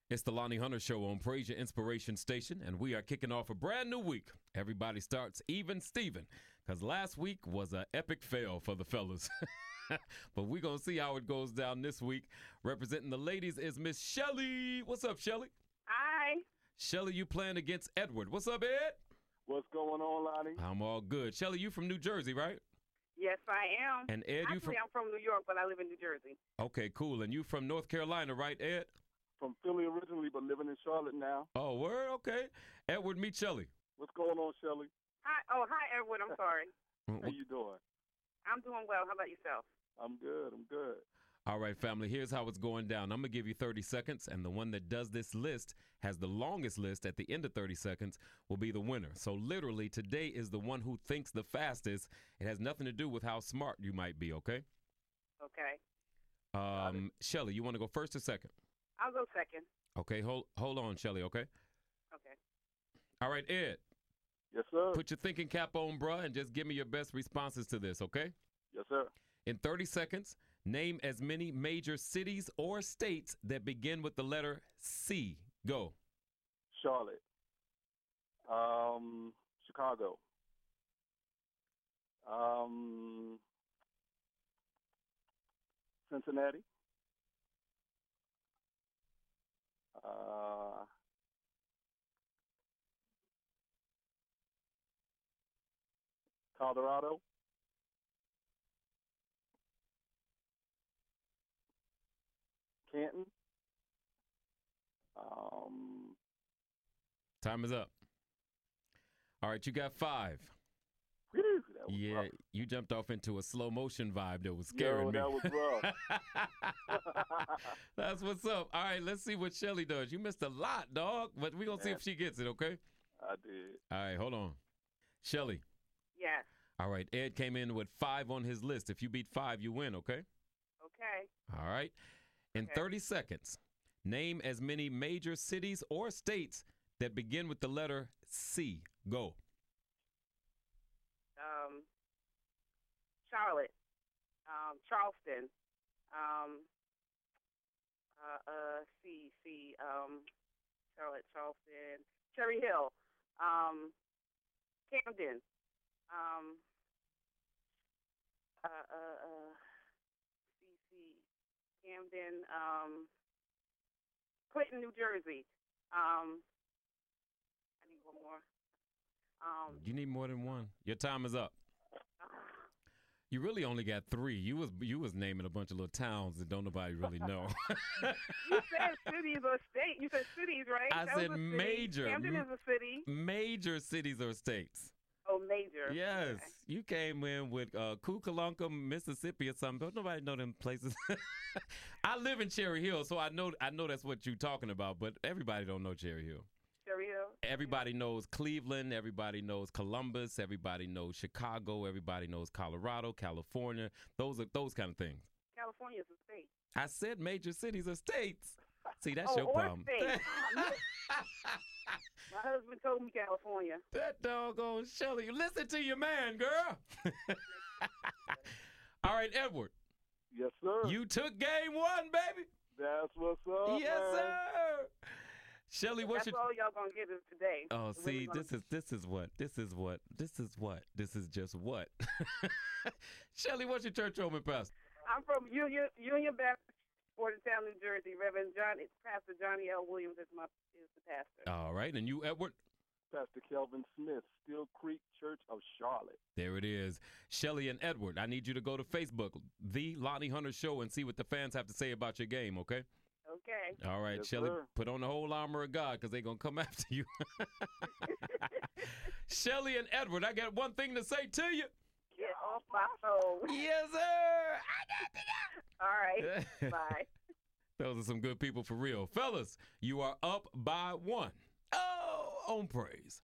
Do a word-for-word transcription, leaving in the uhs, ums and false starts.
It's the Lonnie Hunter Show on Praise Your Inspiration Station, and we are kicking off a brand new week. Everybody starts even Steven, because last week was an epic fail for the fellas. But we're going to see how it goes down this week. Representing the ladies is Miss Shelly. What's up, Shelly? Hi. Shelly, you playing against Edward. What's up, Ed? What's going on, Lonnie? I'm all good. Shelly, you from New Jersey, right? Yes, I am. And Ed, you from... Actually, I'm from New York, but I live in New Jersey. Okay, cool. And you from North Carolina, right, Ed? From Philly originally, but living in Charlotte now. Oh, word? Okay. Edward, meet Shelly. What's going on, Shelly? Hi. Oh, hi, Edward. I'm sorry. How you doing? I'm doing well. How about yourself? I'm good. I'm good. All right, family, here's how it's going down. I'm going to give you thirty seconds, and the one that does this list has the longest list at the end of thirty seconds will be the winner. So literally, today is the one who thinks the fastest. It has nothing to do with how smart you might be, okay? Okay. Um, Shelly, you want to go first or second? I'll go second. Okay, hold hold on, Shelly, okay? Okay. All right, Ed. Yes, sir. Put your thinking cap on, bruh, and just give me your best responses to this, okay? Yes, sir. In thirty seconds, name as many major cities or states that begin with the letter C. Go. Charlotte. Um, Chicago. Um, Cincinnati. Uh, Colorado. Canton. Um, Time is up. All right, you got five. whew, that was Yeah, rough. you jumped off into a slow motion vibe that was scaring Yo, me. that was rough. That's what's up. All right, let's see what Shelly does. You missed a lot, dog, but we're going to see if she gets it, okay? I did. All right, hold on. Shelly. Yes. All right, Ed came in with five on his list. If you beat five, you win, okay? Okay. All right. In Okay. thirty seconds, name as many major cities or states that begin with the letter C. Go. Um, Charlotte. Um, Charleston. Um, uh, uh, C, C, um, Charlotte, Charleston. Cherry Hill. Um, Camden. Um, uh, uh, uh, C, C, Camden. Um, Clinton, New Jersey. Um, I need one more. Um, You need more than one. Your time is up. You really only got three. You was you was naming a bunch of little towns that don't nobody really know. You said cities or state. You said cities, right? I That was said a city. major. Camden is a city. Major cities or states. Oh, major. Yes, Okay. you came in with uh, Kukalunka, Mississippi, or something. Don't nobody know them places. I live in Cherry Hill, so I know I know that's what you're talking about. But everybody don't know Cherry Hill. Cherry Hill. Everybody knows Cleveland. Everybody knows Columbus. Everybody knows Chicago. Everybody knows Colorado, California. Those are those kind of things. California is a state. I said major cities or states. See, that's Oh, your or problem. state. My husband told me California. That doggone Shelly. Listen to your man, girl. All right, Edward. Yes, sir. You took game one, baby. That's what's up, Yes, man. sir. Shelly, what's That's your... all y'all gonna get is today. Oh, It's see, really gonna this is this is what this is what this is what this is just what. Shelly, what's your church home and pastor? I'm from Union Union Baptist, Bordentown, New Jersey. Reverend John, it's Pastor Johnny L. Williams is my is the pastor. All right, and you, Edward? Pastor Kelvin Smith, Steel Creek Church of Charlotte. There it is. Shelly and Edward, I need you to go to Facebook, The Lonnie Hunter Show, and see what the fans have to say about your game, okay? Okay. All right, Yes, Shelly, sir. put on the whole armor of God because they're going to come after you. Shelly and Edward, I got one thing to say to you. Get off my phone. Yes, sir. All right. Bye. Those are some good people for real. Fellas, you are up by one. Oh, on praise.